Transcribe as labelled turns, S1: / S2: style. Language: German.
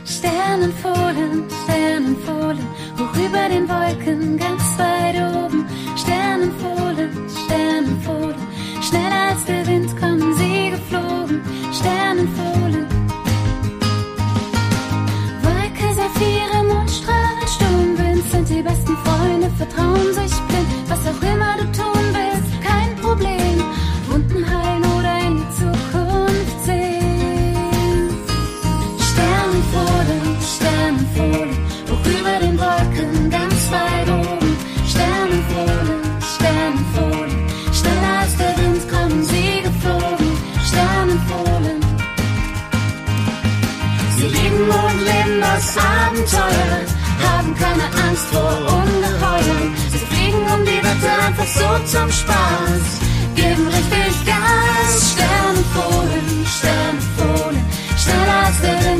S1: Sternenfohlen, Sternenfohlen, hoch über den Wolken, ganz weit oben. Sternenfohlen, Sternenfohlen, schneller als der Wind kommen sie geflogen. Sternenfohlen. Wolke, Saphire, Mondstrahlen, Sturmwind sind die besten Freunde, vertrauen sich blind. Was auch immer du tun willst, kein Problem. Wunden heilen oder in die Zukunft sehen. Sternenfohlen, Sternenfohlen, hoch über den Wolken, ganz weit oben. Sternenfohlen, Sternenfohlen, schneller als der Wind kommen sie geflogen. Sternenfohlen. Sie lieben und leben das Abenteuer, haben keine Angst vor Ungeheuern. Sie fliegen um die Wette einfach so zum Spaß, geben richtig Gas. Sternenfohlen, Sternenfohlen, schneller als der Wind